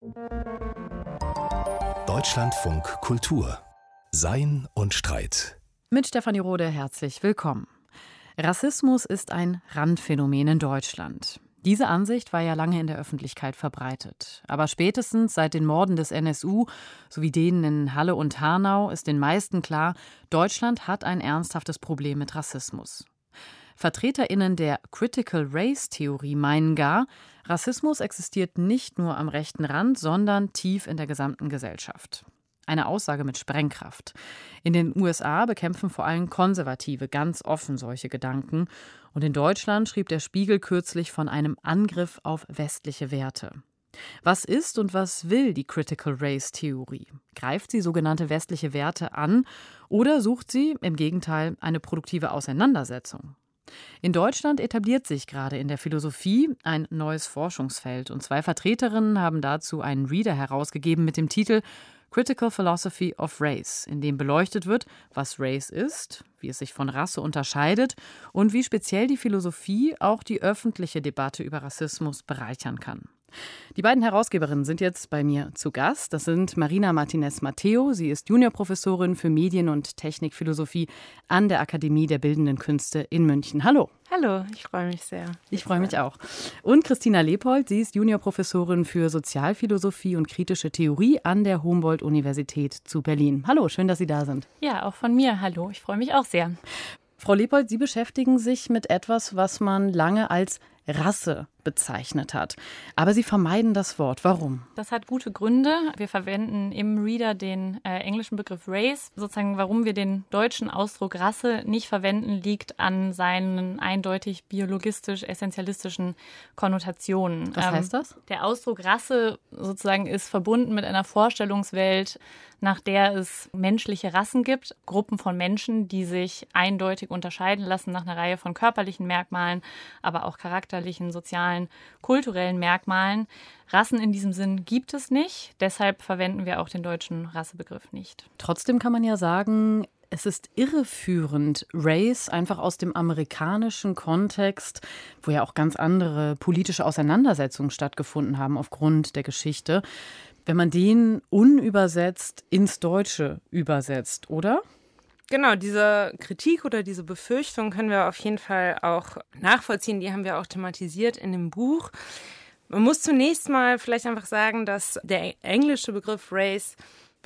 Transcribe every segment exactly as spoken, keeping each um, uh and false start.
Deutschlandfunk Kultur. Sein und Streit. Mit Stefanie Rode herzlich willkommen. Rassismus ist ein Randphänomen in Deutschland. Diese Ansicht war ja lange in der Öffentlichkeit verbreitet. Aber spätestens seit den Morden des N S U sowie denen in Halle und Hanau ist den meisten klar, Deutschland hat ein ernsthaftes Problem mit Rassismus. VertreterInnen der Critical Race Theorie meinen gar, Rassismus existiert nicht nur am rechten Rand, sondern tief in der gesamten Gesellschaft. Eine Aussage mit Sprengkraft. In den U S A bekämpfen vor allem Konservative ganz offen solche Gedanken. Und in Deutschland schrieb der Spiegel kürzlich von einem Angriff auf westliche Werte. Was ist und was will die Critical Race Theorie? Greift sie sogenannte westliche Werte an oder sucht sie im Gegenteil eine produktive Auseinandersetzung? In Deutschland etabliert sich gerade in der Philosophie ein neues Forschungsfeld. Und zwei Vertreterinnen haben dazu einen Reader herausgegeben mit dem Titel Critical Philosophy of Race, in dem beleuchtet wird, was Race ist, wie es sich von Rasse unterscheidet und wie speziell die Philosophie auch die öffentliche Debatte über Rassismus bereichern kann. Die beiden Herausgeberinnen sind jetzt bei mir zu Gast. Das sind Marina Martinez-Matteo. Sie ist Juniorprofessorin für Medien- und Technikphilosophie an der Akademie der Bildenden Künste in München. Hallo. Hallo, ich freue mich sehr. Ich freue mich auch. Und Christina Leopold. Sie ist Juniorprofessorin für Sozialphilosophie und kritische Theorie an der Humboldt-Universität zu Berlin. Hallo, schön, dass Sie da sind. Ja, auch von mir. Hallo, ich freue mich auch sehr. Frau Leopold, Sie beschäftigen sich mit etwas, was man lange als Rasse bezeichnet hat. Aber Sie vermeiden das Wort. Warum? Das hat gute Gründe. Wir verwenden im Reader den äh, englischen Begriff Race. Sozusagen, warum wir den deutschen Ausdruck Rasse nicht verwenden, liegt an seinen eindeutig biologistisch-essentialistischen Konnotationen. Was ähm, heißt das? Der Ausdruck Rasse sozusagen ist verbunden mit einer Vorstellungswelt, nach der es menschliche Rassen gibt, Gruppen von Menschen, die sich eindeutig unterscheiden lassen nach einer Reihe von körperlichen Merkmalen, aber auch charakterlichen, sozialen, kulturellen Merkmalen. Rassen in diesem Sinn gibt es nicht, deshalb verwenden wir auch den deutschen Rassebegriff nicht. Trotzdem kann man ja sagen, es ist irreführend, Race einfach aus dem amerikanischen Kontext, wo ja auch ganz andere politische Auseinandersetzungen stattgefunden haben aufgrund der Geschichte, wenn man den unübersetzt ins Deutsche übersetzt, oder? Genau, diese Kritik oder diese Befürchtung können wir auf jeden Fall auch nachvollziehen. Die haben wir auch thematisiert in dem Buch. Man muss zunächst mal vielleicht einfach sagen, dass der englische Begriff Race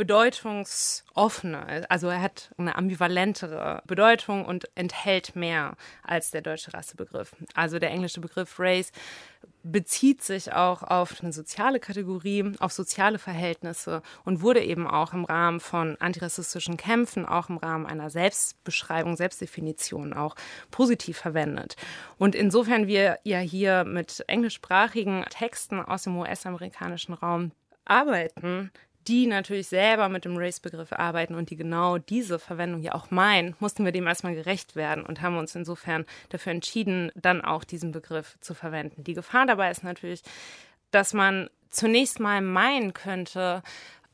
bedeutungsoffener ist. Also er hat eine ambivalentere Bedeutung und enthält mehr als der deutsche Rassebegriff. Also der englische Begriff Race bezieht sich auch auf eine soziale Kategorie, auf soziale Verhältnisse und wurde eben auch im Rahmen von antirassistischen Kämpfen, auch im Rahmen einer Selbstbeschreibung, Selbstdefinition auch positiv verwendet. Und insofern wir ja hier mit englischsprachigen Texten aus dem U S-amerikanischen Raum arbeiten, die natürlich selber mit dem Race-Begriff arbeiten und die genau diese Verwendung ja auch meinen, mussten wir dem erstmal gerecht werden und haben uns insofern dafür entschieden, dann auch diesen Begriff zu verwenden. Die Gefahr dabei ist natürlich, dass man zunächst mal meinen könnte,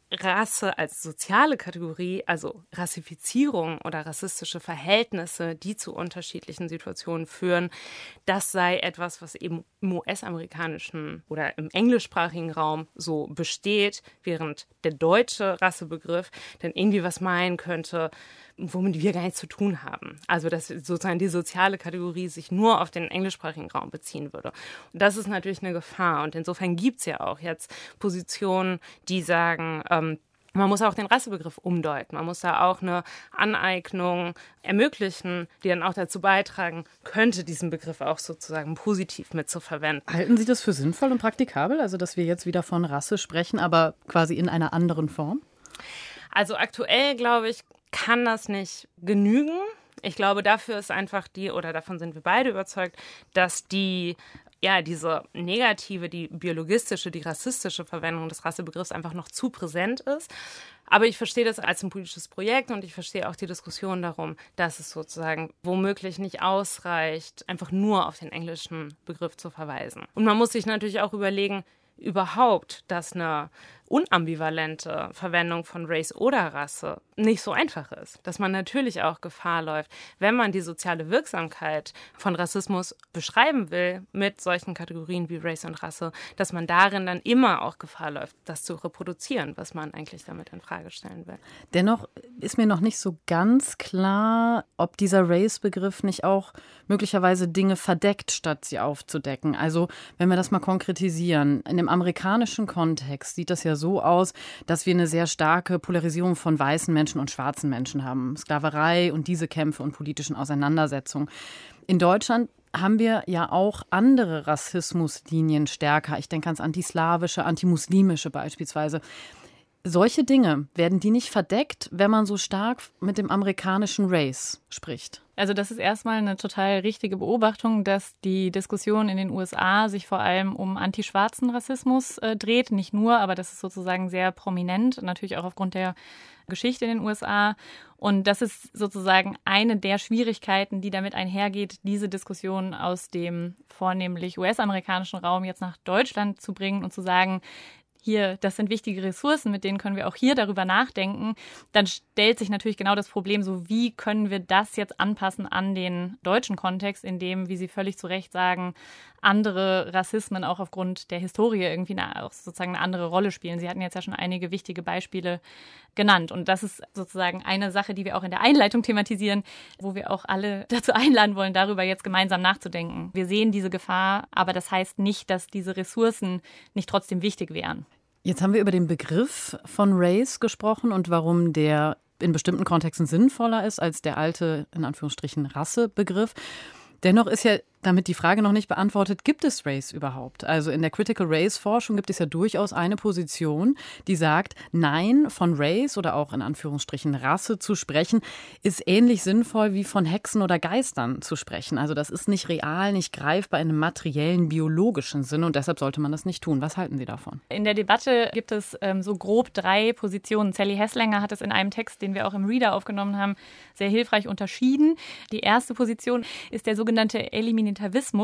Rasse als soziale Kategorie, also Rassifizierung oder rassistische Verhältnisse, die zu unterschiedlichen Situationen führen, das sei etwas, was eben im U S-amerikanischen oder im englischsprachigen Raum so besteht, während der deutsche Rassebegriff dann irgendwie was meinen könnte, womit wir gar nichts zu tun haben. Also dass sozusagen die soziale Kategorie sich nur auf den englischsprachigen Raum beziehen würde. Und das ist natürlich eine Gefahr. Und insofern gibt es ja auch jetzt Positionen, die sagen, ähm, man muss auch den Rassebegriff umdeuten. Man muss da auch eine Aneignung ermöglichen, die dann auch dazu beitragen könnte, diesen Begriff auch sozusagen positiv mitzuverwenden. Halten Sie das für sinnvoll und praktikabel? Also dass wir jetzt wieder von Rasse sprechen, aber quasi in einer anderen Form? Also aktuell, glaube ich, kann das nicht genügen. Ich glaube, dafür ist einfach die, oder davon sind wir beide überzeugt, dass die, ja, diese negative, die biologistische, die rassistische Verwendung des Rassebegriffs einfach noch zu präsent ist. Aber ich verstehe das als ein politisches Projekt und ich verstehe auch die Diskussion darum, dass es sozusagen womöglich nicht ausreicht, einfach nur auf den englischen Begriff zu verweisen. Und man muss sich natürlich auch überlegen, überhaupt, dass eine unambivalente Verwendung von Race oder Rasse nicht so einfach ist. Dass man natürlich auch Gefahr läuft, wenn man die soziale Wirksamkeit von Rassismus beschreiben will mit solchen Kategorien wie Race und Rasse, dass man darin dann immer auch Gefahr läuft, das zu reproduzieren, was man eigentlich damit in Frage stellen will. Dennoch ist mir noch nicht so ganz klar, ob dieser Race-Begriff nicht auch möglicherweise Dinge verdeckt, statt sie aufzudecken. Also wenn wir das mal konkretisieren, in dem amerikanischen Kontext sieht das ja so aus, dass wir eine sehr starke Polarisierung von weißen Menschen und schwarzen Menschen haben. Sklaverei und diese Kämpfe und politischen Auseinandersetzungen. In Deutschland haben wir ja auch andere Rassismuslinien stärker. Ich denke ans Antislawische, Antimuslimische beispielsweise. Solche Dinge, werden die nicht verdeckt, wenn man so stark mit dem amerikanischen Race spricht? Also das ist erstmal eine total richtige Beobachtung, dass die Diskussion in den U S A sich vor allem um antischwarzen Rassismus äh, dreht. Nicht nur, aber das ist sozusagen sehr prominent, natürlich auch aufgrund der Geschichte in den U S A. Und das ist sozusagen eine der Schwierigkeiten, die damit einhergeht, diese Diskussion aus dem vornehmlich U S-amerikanischen Raum jetzt nach Deutschland zu bringen und zu sagen, hier, das sind wichtige Ressourcen, mit denen können wir auch hier darüber nachdenken. Dann stellt sich natürlich genau das Problem, so wie können wir das jetzt anpassen an den deutschen Kontext, in dem, wie Sie völlig zu Recht sagen, andere Rassismen auch aufgrund der Historie irgendwie eine, auch sozusagen eine andere Rolle spielen. Sie hatten jetzt ja schon einige wichtige Beispiele genannt. Und das ist sozusagen eine Sache, die wir auch in der Einleitung thematisieren, wo wir auch alle dazu einladen wollen, darüber jetzt gemeinsam nachzudenken. Wir sehen diese Gefahr, aber das heißt nicht, dass diese Ressourcen nicht trotzdem wichtig wären. Jetzt haben wir über den Begriff von Race gesprochen und warum der in bestimmten Kontexten sinnvoller ist als der alte, in Anführungsstrichen, Rassebegriff. Dennoch ist ja damit die Frage noch nicht beantwortet, gibt es Race überhaupt? Also in der Critical Race Forschung gibt es ja durchaus eine Position, die sagt, nein, von Race oder auch in Anführungsstrichen Rasse zu sprechen, ist ähnlich sinnvoll wie von Hexen oder Geistern zu sprechen. Also das ist nicht real, nicht greifbar in einem materiellen, biologischen Sinn und deshalb sollte man das nicht tun. Was halten Sie davon? In der Debatte gibt es ähm, so grob drei Positionen. Sally Hesslinger hat es in einem Text, den wir auch im Reader aufgenommen haben, sehr hilfreich unterschieden. Die erste Position ist der sogenannte Eliminativismus.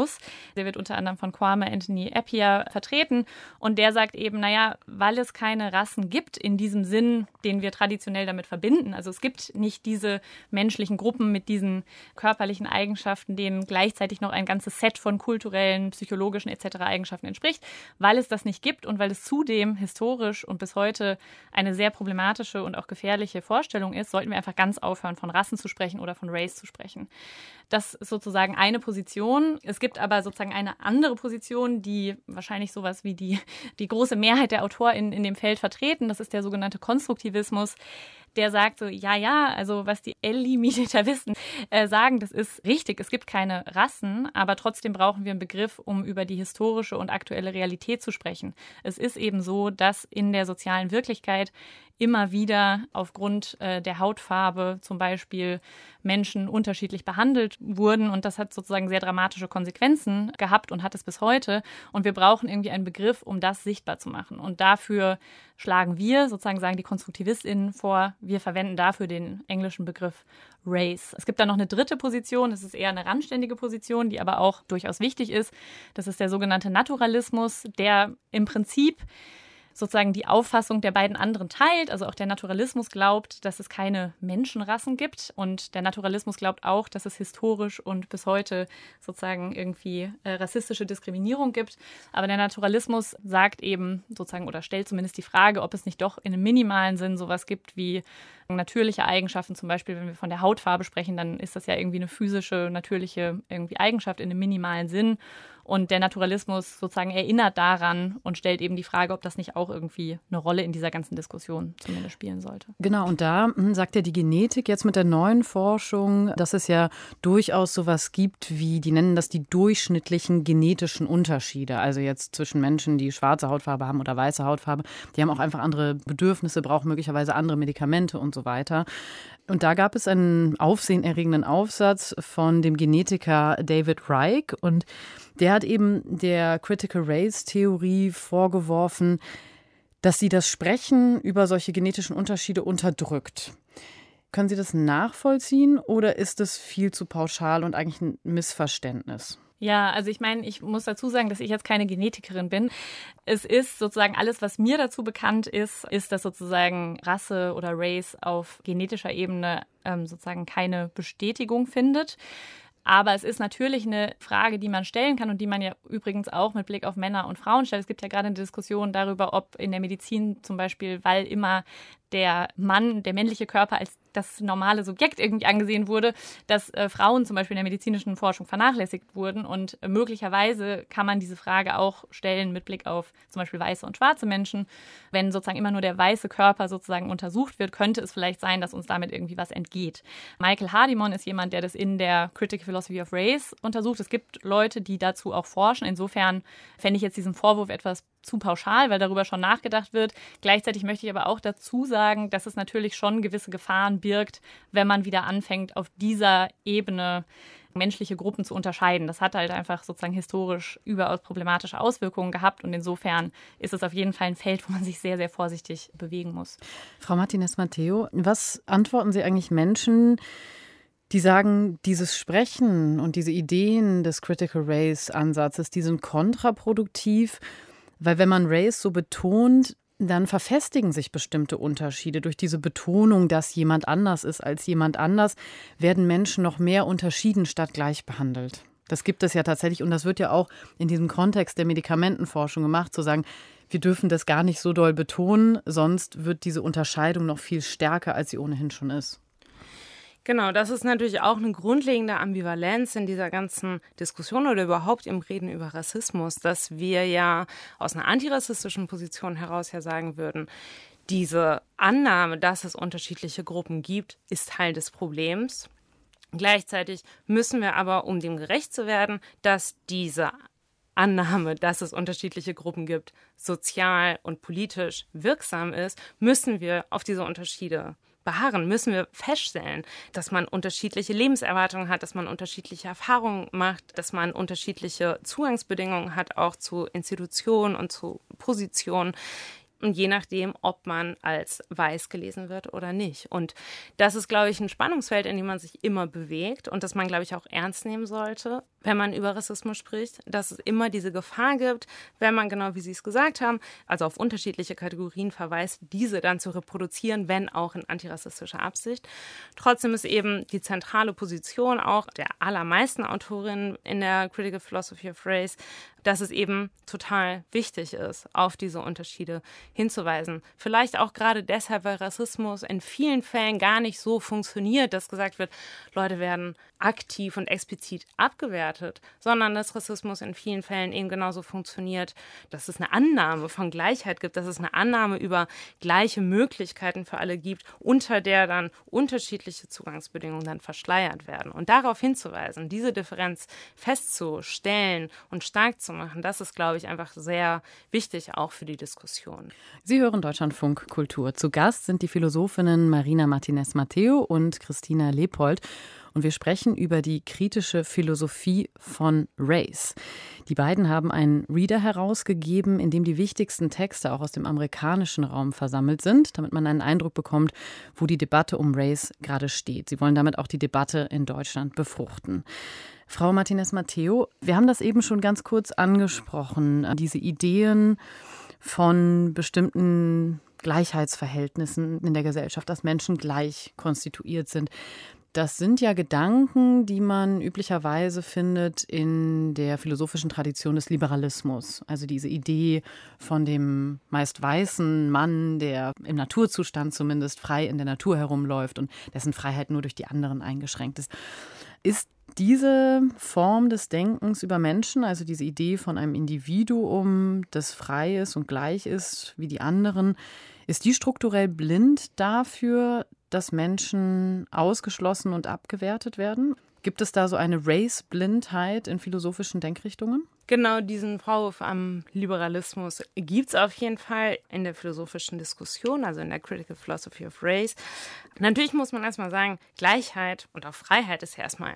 Der wird unter anderem von Kwame Anthony Appiah vertreten und der sagt eben, naja, weil es keine Rassen gibt in diesem Sinn, den wir traditionell damit verbinden, also es gibt nicht diese menschlichen Gruppen mit diesen körperlichen Eigenschaften, denen gleichzeitig noch ein ganzes Set von kulturellen, psychologischen et cetera Eigenschaften entspricht, weil es das nicht gibt und weil es zudem historisch und bis heute eine sehr problematische und auch gefährliche Vorstellung ist, sollten wir einfach ganz aufhören, von Rassen zu sprechen oder von Race zu sprechen. Das ist sozusagen eine Position. Es gibt aber sozusagen eine andere Position, die wahrscheinlich sowas wie die, die große Mehrheit der AutorInnen in dem Feld vertreten. Das ist der sogenannte Konstruktivismus. Der sagt so, ja, ja, also was die Eliminatavisten äh, sagen, das ist richtig. Es gibt keine Rassen, aber trotzdem brauchen wir einen Begriff, um über die historische und aktuelle Realität zu sprechen. Es ist eben so, dass in der sozialen Wirklichkeit immer wieder aufgrund äh, der Hautfarbe zum Beispiel Menschen unterschiedlich behandelt wurden und das hat sozusagen sehr dramatische Konsequenzen gehabt und hat es bis heute und wir brauchen irgendwie einen Begriff, um das sichtbar zu machen und dafür schlagen wir, sozusagen sagen die KonstruktivistInnen vor, wir verwenden dafür den englischen Begriff Race. Es gibt dann noch eine dritte Position, das ist eher eine randständige Position, die aber auch durchaus wichtig ist. Das ist der sogenannte Naturalismus, der im Prinzip sozusagen die Auffassung der beiden anderen teilt. Also auch der Naturalismus glaubt, dass es keine Menschenrassen gibt und der Naturalismus glaubt auch, dass es historisch und bis heute sozusagen irgendwie äh, rassistische Diskriminierung gibt. Aber der Naturalismus sagt eben sozusagen oder stellt zumindest die Frage, ob es nicht doch in einem minimalen Sinn sowas gibt wie natürliche Eigenschaften. Zum Beispiel, wenn wir von der Hautfarbe sprechen, dann ist das ja irgendwie eine physische, natürliche irgendwie Eigenschaft in einem minimalen Sinn. Und der Naturalismus sozusagen erinnert daran und stellt eben die Frage, ob das nicht auch irgendwie eine Rolle in dieser ganzen Diskussion zumindest spielen sollte. Genau, und da sagt ja die Genetik jetzt mit der neuen Forschung, dass es ja durchaus sowas gibt wie, die nennen das die durchschnittlichen genetischen Unterschiede. Also jetzt zwischen Menschen, die schwarze Hautfarbe haben oder weiße Hautfarbe, die haben auch einfach andere Bedürfnisse, brauchen möglicherweise andere Medikamente und so weiter. Und da gab es einen aufsehenerregenden Aufsatz von dem Genetiker David Reich und der hat eben der Critical Race Theorie vorgeworfen, dass sie das Sprechen über solche genetischen Unterschiede unterdrückt. Können Sie das nachvollziehen oder ist es viel zu pauschal und eigentlich ein Missverständnis? Ja, also ich meine, ich muss dazu sagen, dass ich jetzt keine Genetikerin bin. Es ist sozusagen alles, was mir dazu bekannt ist, ist, dass sozusagen Rasse oder Race auf genetischer Ebene ähm, sozusagen keine Bestätigung findet. Aber es ist natürlich eine Frage, die man stellen kann und die man ja übrigens auch mit Blick auf Männer und Frauen stellt. Es gibt ja gerade eine Diskussion darüber, ob in der Medizin zum Beispiel, weil immer der Mann, der männliche Körper als das normale Subjekt irgendwie angesehen wurde, dass äh, Frauen zum Beispiel in der medizinischen Forschung vernachlässigt wurden. Und äh, möglicherweise kann man diese Frage auch stellen mit Blick auf zum Beispiel weiße und schwarze Menschen. Wenn sozusagen immer nur der weiße Körper sozusagen untersucht wird, könnte es vielleicht sein, dass uns damit irgendwie was entgeht. Michael Hardimon ist jemand, der das in der Critical Philosophy of Race untersucht. Es gibt Leute, die dazu auch forschen. Insofern fände ich jetzt diesen Vorwurf etwas zu pauschal, weil darüber schon nachgedacht wird. Gleichzeitig möchte ich aber auch dazu sagen, dass es natürlich schon gewisse Gefahren birgt, wenn man wieder anfängt, auf dieser Ebene menschliche Gruppen zu unterscheiden. Das hat halt einfach sozusagen historisch überaus problematische Auswirkungen gehabt und insofern ist es auf jeden Fall ein Feld, wo man sich sehr, sehr vorsichtig bewegen muss. Frau Martinez-Matteo, was antworten Sie eigentlich Menschen, die sagen, dieses Sprechen und diese Ideen des Critical Race-Ansatzes, die sind kontraproduktiv, weil wenn man Race so betont, dann verfestigen sich bestimmte Unterschiede. Durch diese Betonung, dass jemand anders ist als jemand anders, werden Menschen noch mehr unterschieden statt gleich behandelt. Das gibt es ja tatsächlich und das wird ja auch in diesem Kontext der Medikamentenforschung gemacht, zu sagen, wir dürfen das gar nicht so doll betonen, sonst wird diese Unterscheidung noch viel stärker, als sie ohnehin schon ist. Genau, das ist natürlich auch eine grundlegende Ambivalenz in dieser ganzen Diskussion oder überhaupt im Reden über Rassismus, dass wir ja aus einer antirassistischen Position heraus ja sagen würden, diese Annahme, dass es unterschiedliche Gruppen gibt, ist Teil des Problems. Gleichzeitig müssen wir aber, um dem gerecht zu werden, dass diese Annahme, dass es unterschiedliche Gruppen gibt, sozial und politisch wirksam ist, müssen wir auf diese Unterschiede beharren, müssen wir feststellen, dass man unterschiedliche Lebenserwartungen hat, dass man unterschiedliche Erfahrungen macht, dass man unterschiedliche Zugangsbedingungen hat, auch zu Institutionen und zu Positionen. Und je nachdem, ob man als weiß gelesen wird oder nicht. Und das ist, glaube ich, ein Spannungsfeld, in dem man sich immer bewegt und das man, glaube ich, auch ernst nehmen sollte, wenn man über Rassismus spricht, dass es immer diese Gefahr gibt, wenn man, genau wie Sie es gesagt haben, also auf unterschiedliche Kategorien verweist, diese dann zu reproduzieren, wenn auch in antirassistischer Absicht. Trotzdem ist eben die zentrale Position auch der allermeisten Autorinnen in der Critical Philosophy of Race, dass es eben total wichtig ist, auf diese Unterschiede hinzuweisen. Vielleicht auch gerade deshalb, weil Rassismus in vielen Fällen gar nicht so funktioniert, dass gesagt wird, Leute werden aktiv und explizit abgewertet, sondern dass Rassismus in vielen Fällen eben genauso funktioniert, dass es eine Annahme von Gleichheit gibt, dass es eine Annahme über gleiche Möglichkeiten für alle gibt, unter der dann unterschiedliche Zugangsbedingungen dann verschleiert werden. Und darauf hinzuweisen, diese Differenz festzustellen und stark zu machen, das ist, glaube ich, einfach sehr wichtig auch für die Diskussion. Sie hören Deutschlandfunk Kultur. Zu Gast sind die Philosophinnen Marina Martinez-Matteo und Christina Leopold. Und wir sprechen über die kritische Philosophie von Race. Die beiden haben einen Reader herausgegeben, in dem die wichtigsten Texte auch aus dem amerikanischen Raum versammelt sind, damit man einen Eindruck bekommt, wo die Debatte um Race gerade steht. Sie wollen damit auch die Debatte in Deutschland befruchten. Frau Martinez-Matteo, wir haben das eben schon ganz kurz angesprochen, diese Ideen von bestimmten Gleichheitsverhältnissen in der Gesellschaft, dass Menschen gleich konstituiert sind. Das sind ja Gedanken, die man üblicherweise findet in der philosophischen Tradition des Liberalismus. Also diese Idee von dem meist weißen Mann, der im Naturzustand zumindest frei in der Natur herumläuft und dessen Freiheit nur durch die anderen eingeschränkt ist. Ist diese Form des Denkens über Menschen, also diese Idee von einem Individuum, das frei ist und gleich ist wie die anderen, ist die strukturell blind dafür, dass Menschen ausgeschlossen und abgewertet werden? Gibt es da so eine Race-Blindheit in philosophischen Denkrichtungen? Genau diesen Vorwurf am Liberalismus gibt es auf jeden Fall in der philosophischen Diskussion, also in der Critical Philosophy of Race. Natürlich muss man erstmal sagen, Gleichheit und auch Freiheit ist ja erstmal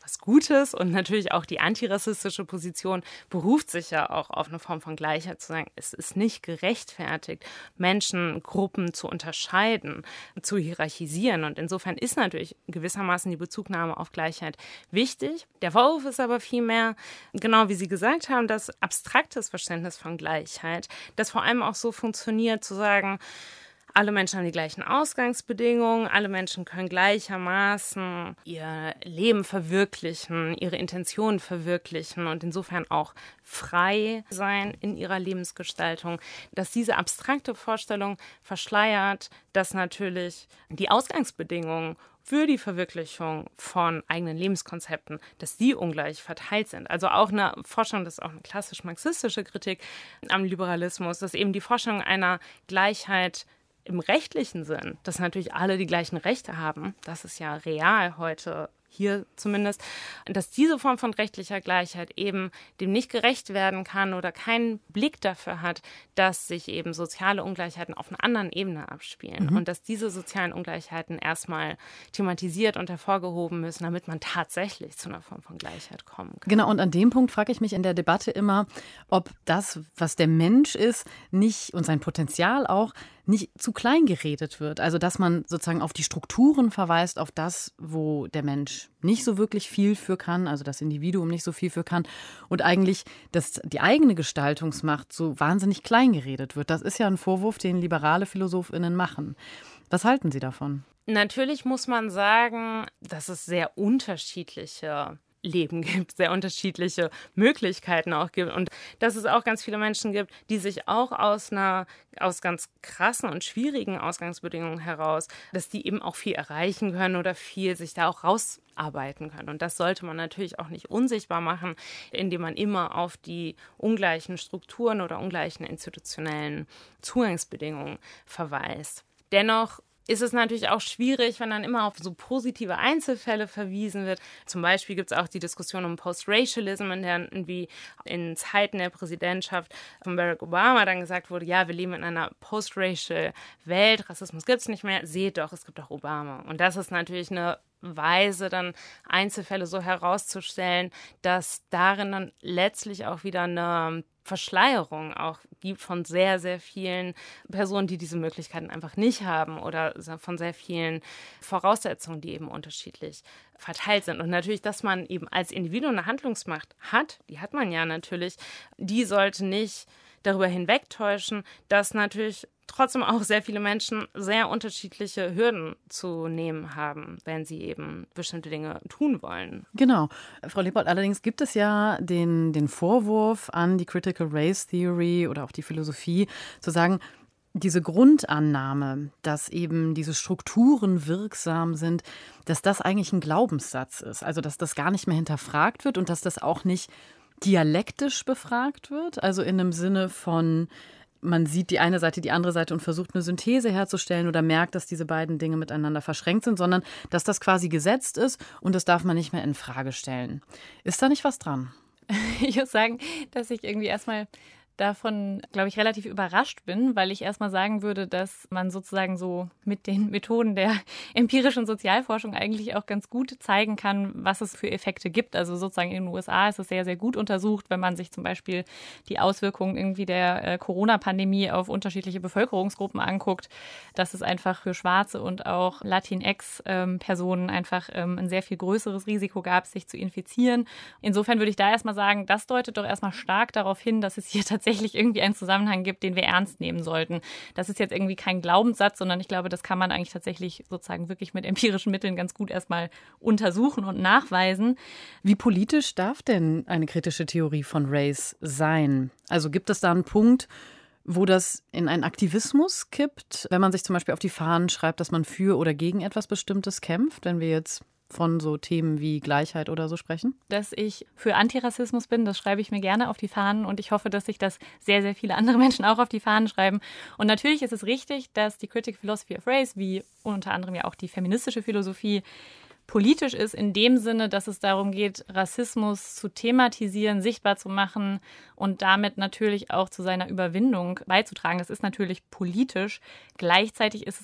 was Gutes und natürlich auch die antirassistische Position beruft sich ja auch auf eine Form von Gleichheit, zu sagen, es ist nicht gerechtfertigt, Menschen, Gruppen zu unterscheiden, zu hierarchisieren und insofern ist natürlich gewissermaßen die Bezugnahme auf Gleichheit wichtig. Der Vorwurf ist aber vielmehr, genau wie Sie gesagt haben, das abstraktes Verständnis von Gleichheit, das vor allem auch so funktioniert, zu sagen, alle Menschen haben die gleichen Ausgangsbedingungen, alle Menschen können gleichermaßen ihr Leben verwirklichen, ihre Intentionen verwirklichen und insofern auch frei sein in ihrer Lebensgestaltung. Dass diese abstrakte Vorstellung verschleiert, dass natürlich die Ausgangsbedingungen für die Verwirklichung von eigenen Lebenskonzepten, dass die ungleich verteilt sind. Also auch eine Vorstellung, das ist auch eine klassisch marxistische Kritik am Liberalismus, dass eben die Vorstellung einer Gleichheit im rechtlichen Sinn, dass natürlich alle die gleichen Rechte haben, das ist ja real heute, hier zumindest, dass diese Form von rechtlicher Gleichheit eben dem nicht gerecht werden kann oder keinen Blick dafür hat, dass sich eben soziale Ungleichheiten auf einer anderen Ebene abspielen mhm. und dass diese sozialen Ungleichheiten erstmal thematisiert und hervorgehoben müssen, damit man tatsächlich zu einer Form von Gleichheit kommen kann. Genau, und an dem Punkt frage ich mich in der Debatte immer, ob das, was der Mensch ist, nicht und sein Potenzial auch, nicht zu klein geredet wird. Also dass man sozusagen auf die Strukturen verweist, auf das, wo der Mensch nicht so wirklich viel für kann, also das Individuum nicht so viel für kann und eigentlich, dass die eigene Gestaltungsmacht so wahnsinnig klein geredet wird. Das ist ja ein Vorwurf, den liberale PhilosophInnen machen. Was halten Sie davon? Natürlich muss man sagen, dass es sehr unterschiedliche Leben gibt, sehr unterschiedliche Möglichkeiten auch gibt und dass es auch ganz viele Menschen gibt, die sich auch aus einer, aus ganz krassen und schwierigen Ausgangsbedingungen heraus, dass die eben auch viel erreichen können oder viel sich da auch rausarbeiten können. Und das sollte man natürlich auch nicht unsichtbar machen, indem man immer auf die ungleichen Strukturen oder ungleichen institutionellen Zugangsbedingungen verweist. Dennoch ist es natürlich auch schwierig, wenn dann immer auf so positive Einzelfälle verwiesen wird. Zum Beispiel gibt es auch die Diskussion um Post-Racialism, in der irgendwie in Zeiten der Präsidentschaft von Barack Obama dann gesagt wurde, ja, wir leben in einer post-racial Welt, Rassismus gibt es nicht mehr, seht doch, es gibt auch Obama. Und das ist natürlich eine Weise, dann Einzelfälle so herauszustellen, dass darin dann letztlich auch wieder eine Verschleierung auch gibt von sehr, sehr vielen Personen, die diese Möglichkeiten einfach nicht haben oder von sehr vielen Voraussetzungen, die eben unterschiedlich verteilt sind. Und natürlich, dass man eben als Individuum eine Handlungsmacht hat, die hat man ja natürlich, die sollte nicht darüber hinwegtäuschen, dass natürlich trotzdem auch sehr viele Menschen sehr unterschiedliche Hürden zu nehmen haben, wenn sie eben bestimmte Dinge tun wollen. Genau. Frau Liebold, allerdings gibt es ja den, den Vorwurf an die Critical Race Theory oder auch die Philosophie, zu sagen, diese Grundannahme, dass eben diese Strukturen wirksam sind, dass das eigentlich ein Glaubenssatz ist. Also, dass das gar nicht mehr hinterfragt wird und dass das auch nicht dialektisch befragt wird. Also in einem Sinne von, man sieht die eine Seite, die andere Seite und versucht eine Synthese herzustellen oder merkt, dass diese beiden Dinge miteinander verschränkt sind, sondern dass das quasi gesetzt ist und das darf man nicht mehr in Frage stellen. Ist da nicht was dran? Ich muss sagen, dass ich irgendwie erstmal davon, glaube ich, relativ überrascht bin, weil ich erstmal sagen würde, dass man sozusagen so mit den Methoden der empirischen Sozialforschung eigentlich auch ganz gut zeigen kann, was es für Effekte gibt. Also sozusagen in den U S A ist es sehr, sehr gut untersucht, wenn man sich zum Beispiel die Auswirkungen irgendwie der äh, Corona-Pandemie auf unterschiedliche Bevölkerungsgruppen anguckt, dass es einfach für schwarze und auch Latinx-Personen ähm, einfach ähm, ein sehr viel größeres Risiko gab, sich zu infizieren. Insofern würde ich da erstmal sagen, das deutet doch erstmal stark darauf hin, dass es hier tatsächlich tatsächlich irgendwie einen Zusammenhang gibt, den wir ernst nehmen sollten. Das ist jetzt irgendwie kein Glaubenssatz, sondern ich glaube, das kann man eigentlich tatsächlich sozusagen wirklich mit empirischen Mitteln ganz gut erstmal untersuchen und nachweisen. Wie politisch darf denn eine kritische Theorie von Race sein? Also gibt es da einen Punkt, wo das in einen Aktivismus kippt, wenn man sich zum Beispiel auf die Fahnen schreibt, dass man für oder gegen etwas Bestimmtes kämpft, wenn wir jetzt von so Themen wie Gleichheit oder so sprechen? Dass ich für Antirassismus bin, das schreibe ich mir gerne auf die Fahnen und ich hoffe, dass sich das sehr, sehr viele andere Menschen auch auf die Fahnen schreiben. Und natürlich ist es richtig, dass die Critical Philosophy of Race, wie unter anderem ja auch die feministische Philosophie, politisch ist in dem Sinne, dass es darum geht, Rassismus zu thematisieren, sichtbar zu machen und damit natürlich auch zu seiner Überwindung beizutragen. Das ist natürlich politisch. Gleichzeitig ist es aber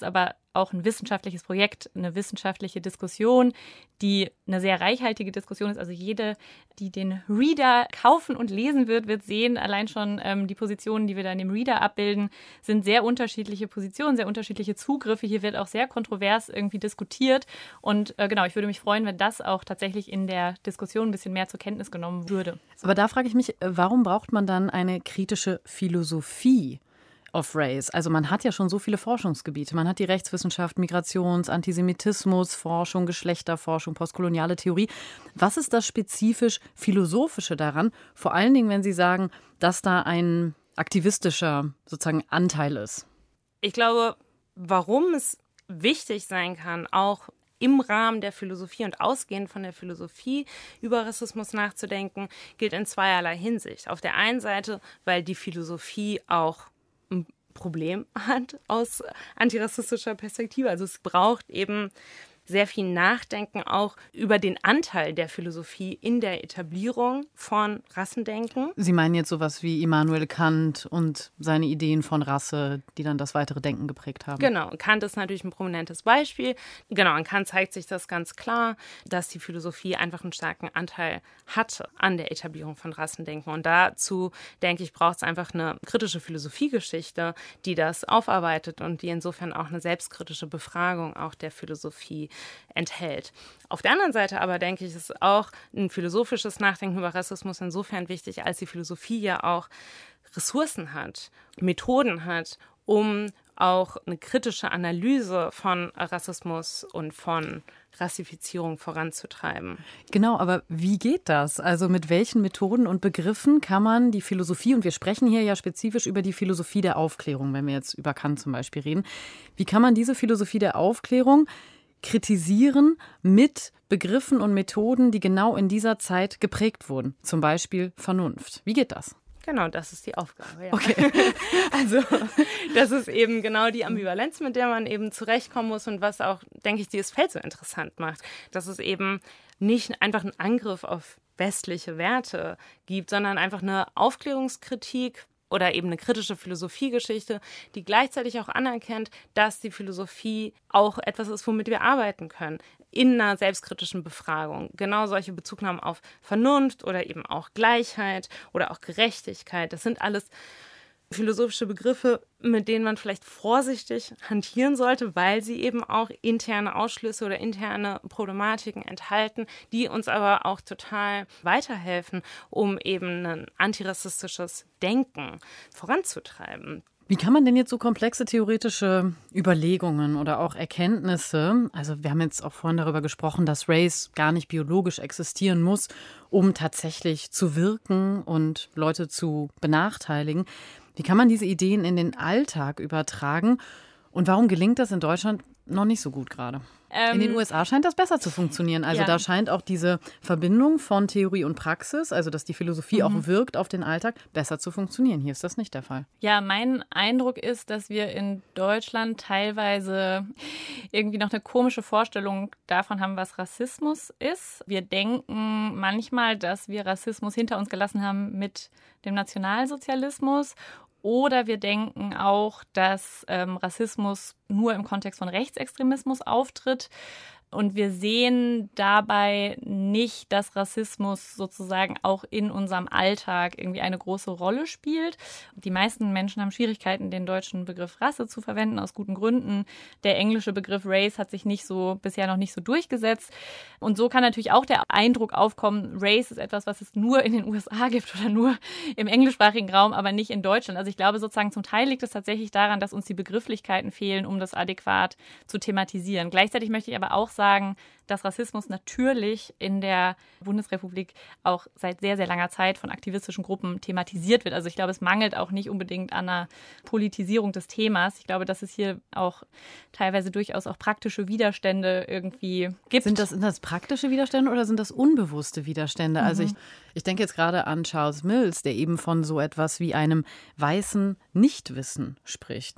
auch ein wissenschaftliches Projekt, eine wissenschaftliche Diskussion, die eine sehr reichhaltige Diskussion ist. Also jede, die den Reader kaufen und lesen wird, wird sehen, allein schon ähm, die Positionen, die wir da in dem Reader abbilden, sind sehr unterschiedliche Positionen, sehr unterschiedliche Zugriffe. Hier wird auch sehr kontrovers irgendwie diskutiert. Und äh, genau, ich würde mich freuen, wenn das auch tatsächlich in der Diskussion ein bisschen mehr zur Kenntnis genommen würde. Aber da frage ich mich, warum braucht man dann eine kritische Philosophie of Race? Also man hat ja schon so viele Forschungsgebiete. Man hat die Rechtswissenschaft, Migrations-, Antisemitismus, Forschung, Geschlechterforschung, postkoloniale Theorie. Was ist das spezifisch Philosophische daran? Vor allen Dingen, wenn Sie sagen, dass da ein aktivistischer sozusagen Anteil ist. Ich glaube, warum es wichtig sein kann, auch im Rahmen der Philosophie und ausgehend von der Philosophie über Rassismus nachzudenken, gilt in zweierlei Hinsicht. Auf der einen Seite, weil die Philosophie auch ein Problem hat aus antirassistischer Perspektive. Also es braucht eben sehr viel Nachdenken auch über den Anteil der Philosophie in der Etablierung von Rassendenken. Sie meinen jetzt sowas wie Immanuel Kant und seine Ideen von Rasse, die dann das weitere Denken geprägt haben? Genau, Kant ist natürlich ein prominentes Beispiel. Genau, an Kant zeigt sich das ganz klar, dass die Philosophie einfach einen starken Anteil hatte an der Etablierung von Rassendenken. Und dazu, denke ich, braucht es einfach eine kritische Philosophiegeschichte, die das aufarbeitet und die insofern auch eine selbstkritische Befragung auch der Philosophie enthält. Auf der anderen Seite aber, denke ich, ist auch ein philosophisches Nachdenken über Rassismus insofern wichtig, als die Philosophie ja auch Ressourcen hat, Methoden hat, um auch eine kritische Analyse von Rassismus und von Rassifizierung voranzutreiben. Genau, aber wie geht das? Also mit welchen Methoden und Begriffen kann man die Philosophie, und wir sprechen hier ja spezifisch über die Philosophie der Aufklärung, wenn wir jetzt über Kant zum Beispiel reden, wie kann man diese Philosophie der Aufklärung kritisieren mit Begriffen und Methoden, die genau in dieser Zeit geprägt wurden? Zum Beispiel Vernunft. Wie geht das? Genau, das ist die Aufgabe. Ja. Okay. Also das ist eben genau die Ambivalenz, mit der man eben zurechtkommen muss und was auch, denke ich, dieses Feld so interessant macht. Dass es eben nicht einfach einen Angriff auf westliche Werte gibt, sondern einfach eine Aufklärungskritik oder eben eine kritische Philosophiegeschichte, die gleichzeitig auch anerkennt, dass die Philosophie auch etwas ist, womit wir arbeiten können. In einer selbstkritischen Befragung. Genau solche Bezugnahmen auf Vernunft oder eben auch Gleichheit oder auch Gerechtigkeit. Das sind alles philosophische Begriffe, mit denen man vielleicht vorsichtig hantieren sollte, weil sie eben auch interne Ausschlüsse oder interne Problematiken enthalten, die uns aber auch total weiterhelfen, um eben ein antirassistisches Denken voranzutreiben. Wie kann man denn jetzt so komplexe theoretische Überlegungen oder auch Erkenntnisse, also wir haben jetzt auch vorhin darüber gesprochen, dass Race gar nicht biologisch existieren muss, um tatsächlich zu wirken und Leute zu benachteiligen. Wie kann man diese Ideen in den Alltag übertragen und warum gelingt das in Deutschland noch nicht so gut gerade? Ähm, in den U S A scheint das besser zu funktionieren. Also ja. Da scheint auch diese Verbindung von Theorie und Praxis, also dass die Philosophie mhm. auch wirkt auf den Alltag, besser zu funktionieren. Hier ist das nicht der Fall. Ja, mein Eindruck ist, dass wir in Deutschland teilweise irgendwie noch eine komische Vorstellung davon haben, was Rassismus ist. Wir denken manchmal, dass wir Rassismus hinter uns gelassen haben mit dem Nationalsozialismus. Oder wir denken auch, dass ähm, Rassismus nur im Kontext von Rechtsextremismus auftritt. Und wir sehen dabei nicht, dass Rassismus sozusagen auch in unserem Alltag irgendwie eine große Rolle spielt. Die meisten Menschen haben Schwierigkeiten, den deutschen Begriff Rasse zu verwenden, aus guten Gründen. Der englische Begriff Race hat sich nicht so, bisher noch nicht so durchgesetzt. Und so kann natürlich auch der Eindruck aufkommen, Race ist etwas, was es nur in den U S A gibt oder nur im englischsprachigen Raum, aber nicht in Deutschland. Also ich glaube sozusagen, zum Teil liegt es tatsächlich daran, dass uns die Begrifflichkeiten fehlen, um das adäquat zu thematisieren. Gleichzeitig möchte ich aber auch sagen, dass Rassismus natürlich in der Bundesrepublik auch seit sehr, sehr langer Zeit von aktivistischen Gruppen thematisiert wird. Also ich glaube, es mangelt auch nicht unbedingt an einer Politisierung des Themas. Ich glaube, dass es hier auch teilweise durchaus auch praktische Widerstände irgendwie gibt. Sind das, sind das praktische Widerstände oder sind das unbewusste Widerstände? Mhm. Also ich, ich denke jetzt gerade an Charles Mills, der eben von so etwas wie einem weißen Nichtwissen spricht, ne?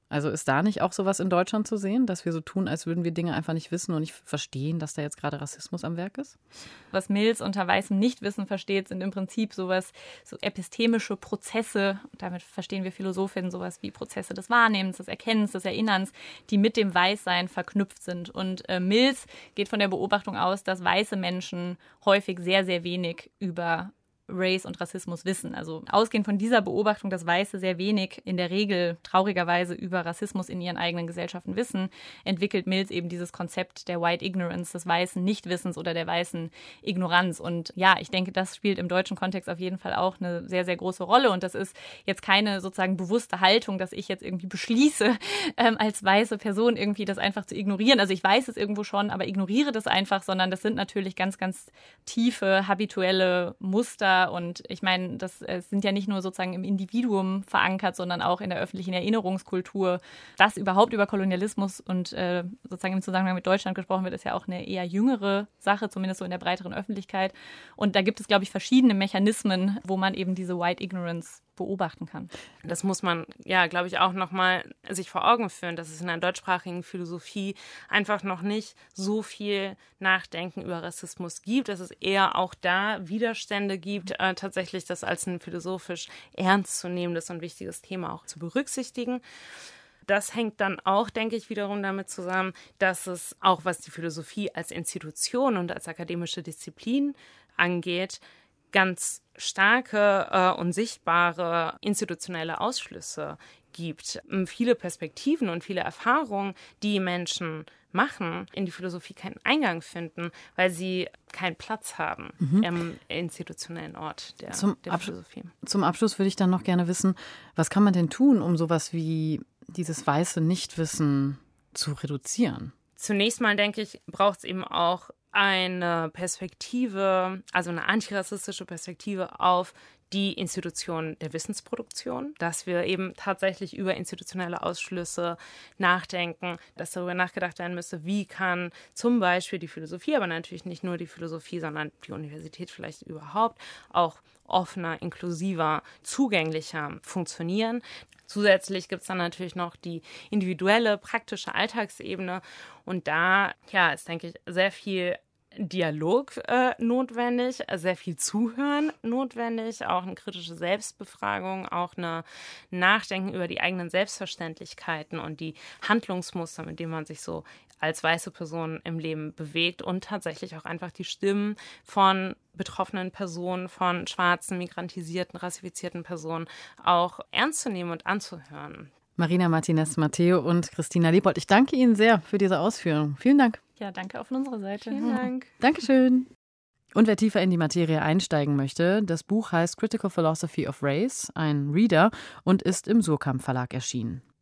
Also ist da nicht auch sowas in Deutschland zu sehen, dass wir so tun, als würden wir Dinge einfach nicht wissen und nicht verstehen, dass da jetzt gerade Rassismus am Werk ist? Was Mills unter weißem Nichtwissen versteht, sind im Prinzip sowas, so epistemische Prozesse. Damit verstehen wir Philosophinnen sowas wie Prozesse des Wahrnehmens, des Erkennens, des Erinnerns, die mit dem Weißsein verknüpft sind. Und äh, Mills geht von der Beobachtung aus, dass weiße Menschen häufig sehr, sehr wenig über Race und Rassismus wissen. Also ausgehend von dieser Beobachtung, dass Weiße sehr wenig in der Regel traurigerweise über Rassismus in ihren eigenen Gesellschaften wissen, entwickelt Mills eben dieses Konzept der White Ignorance, des weißen Nichtwissens oder der weißen Ignoranz. Und ja, ich denke, das spielt im deutschen Kontext auf jeden Fall auch eine sehr, sehr große Rolle. Und das ist jetzt keine sozusagen bewusste Haltung, dass ich jetzt irgendwie beschließe, ähm, als weiße Person irgendwie das einfach zu ignorieren. Also ich weiß es irgendwo schon, aber ignoriere das einfach, sondern das sind natürlich ganz, ganz tiefe, habituelle Muster. Und ich meine, das es sind ja nicht nur sozusagen im Individuum verankert, sondern auch in der öffentlichen Erinnerungskultur. Dass überhaupt über Kolonialismus und äh, sozusagen im Zusammenhang mit Deutschland gesprochen wird, ist ja auch eine eher jüngere Sache, zumindest so in der breiteren Öffentlichkeit. Und da gibt es, glaube ich, verschiedene Mechanismen, wo man eben diese White Ignorance beobachten kann. Das muss man, ja, glaube ich, auch nochmal sich vor Augen führen, dass es in der deutschsprachigen Philosophie einfach noch nicht so viel Nachdenken über Rassismus gibt, dass es eher auch da Widerstände gibt, äh, tatsächlich das als ein philosophisch ernstzunehmendes und wichtiges Thema auch zu berücksichtigen. Das hängt dann auch, denke ich, wiederum damit zusammen, dass es auch, was die Philosophie als Institution und als akademische Disziplin angeht, ganz starke äh, und sichtbare institutionelle Ausschlüsse gibt. Viele Perspektiven und viele Erfahrungen, die Menschen machen, in die Philosophie keinen Eingang finden, weil sie keinen Platz haben mhm. im institutionellen Ort der, zum der Absch- Philosophie. Zum Abschluss würde ich dann noch gerne wissen, was kann man denn tun, um sowas wie dieses weiße Nichtwissen zu reduzieren? Zunächst mal, denke ich, braucht es eben auch eine Perspektive, also eine antirassistische Perspektive auf die Institution der Wissensproduktion, dass wir eben tatsächlich über institutionelle Ausschlüsse nachdenken, dass darüber nachgedacht werden müsste, wie kann zum Beispiel die Philosophie, aber natürlich nicht nur die Philosophie, sondern die Universität vielleicht überhaupt auch offener, inklusiver, zugänglicher funktionieren. Zusätzlich gibt es dann natürlich noch die individuelle, praktische Alltagsebene. Und da ja, ist, denke ich, sehr viel Dialog äh, notwendig, sehr viel Zuhören notwendig, auch eine kritische Selbstbefragung, auch eine Nachdenken über die eigenen Selbstverständlichkeiten und die Handlungsmuster, mit denen man sich so als weiße Person im Leben bewegt und tatsächlich auch einfach die Stimmen von betroffenen Personen, von schwarzen, migrantisierten, rassifizierten Personen auch ernst zu nehmen und anzuhören. Marina Martinez-Matteo und Christina Lebold, ich danke Ihnen sehr für diese Ausführung. Vielen Dank. Ja, danke auf unserer Seite. Vielen Dank. Dankeschön. Und wer tiefer in die Materie einsteigen möchte, das Buch heißt Critical Philosophy of Race, ein Reader und ist im Suhrkamp Verlag erschienen.